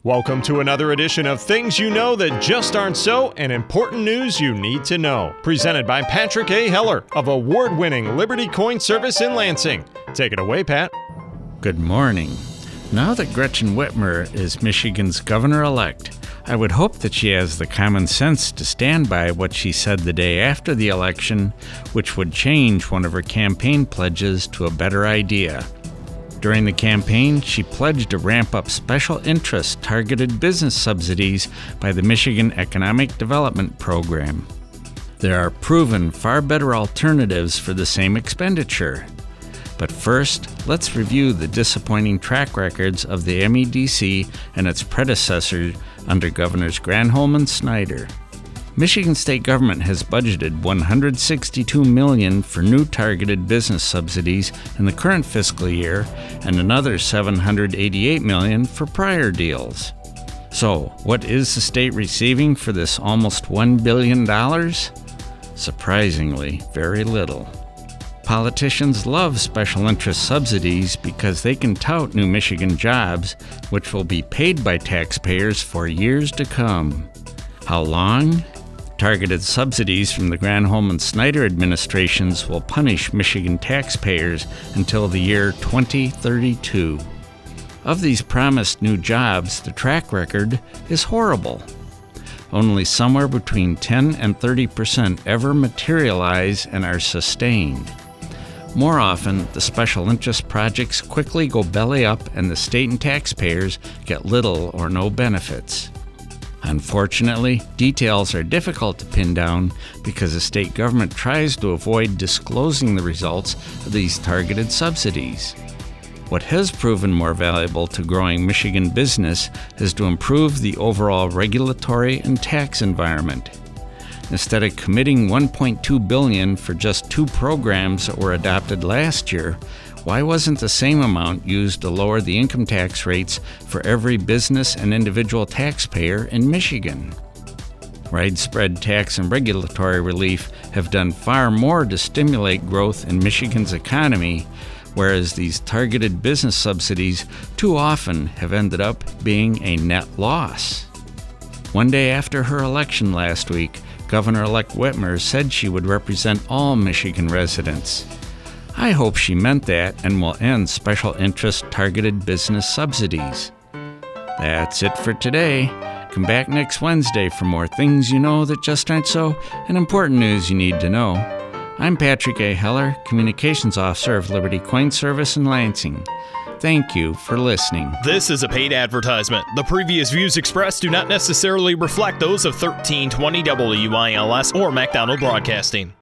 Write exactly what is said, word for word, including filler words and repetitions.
Welcome to another edition of Things You Know That Just Aren't So and Important News You Need to Know. Presented by Patrick A. Heller of award-winning Liberty Coin Service in Lansing. Take it away, Pat. Good morning. Now that Gretchen Whitmer is Michigan's governor-elect, I would hope that she has the common sense to stand by what she said the day after the election, which would change one of her campaign pledges to a better idea. During the campaign, she pledged to ramp up special interest targeted business subsidies by the Michigan Economic Development Program. There are proven far better alternatives for the same expenditure. But first, let's review the disappointing track records of the M E D C and its predecessor under Governors Granholm and Snyder. Michigan state government has budgeted one hundred sixty-two million dollars for new targeted business subsidies in the current fiscal year and another seven hundred eighty-eight million dollars for prior deals. So, what is the state receiving for this almost one billion dollars? Surprisingly, very little. Politicians love special interest subsidies because they can tout new Michigan jobs, which will be paid by taxpayers for years to come. How long? Targeted subsidies from the Granholm and Snyder administrations will punish Michigan taxpayers until the year twenty thirty-two. Of these promised new jobs, the track record is horrible. Only somewhere between ten and thirty percent ever materialize and are sustained. More often, the special interest projects quickly go belly up and the state and taxpayers get little or no benefits. Unfortunately, details are difficult to pin down because the state government tries to avoid disclosing the results of these targeted subsidies. What has proven more valuable to growing Michigan business is to improve the overall regulatory and tax environment. Instead of committing one point two billion dollars for just two programs that were adopted last year, why wasn't the same amount used to lower the income tax rates for every business and individual taxpayer in Michigan? Widespread tax and regulatory relief have done far more to stimulate growth in Michigan's economy, whereas these targeted business subsidies too often have ended up being a net loss. One day after her election last week, Governor-elect Whitmer said she would represent all Michigan residents. I hope she meant that and will end special interest targeted business subsidies. That's it for today. Come back next Wednesday for more things you know that just aren't so and important news you need to know. I'm Patrick A. Heller, Communications Officer of Liberty Coin Service in Lansing. Thank you for listening. This is a paid advertisement. The previous views expressed do not necessarily reflect those of thirteen twenty W I L S or MacDonald Broadcasting.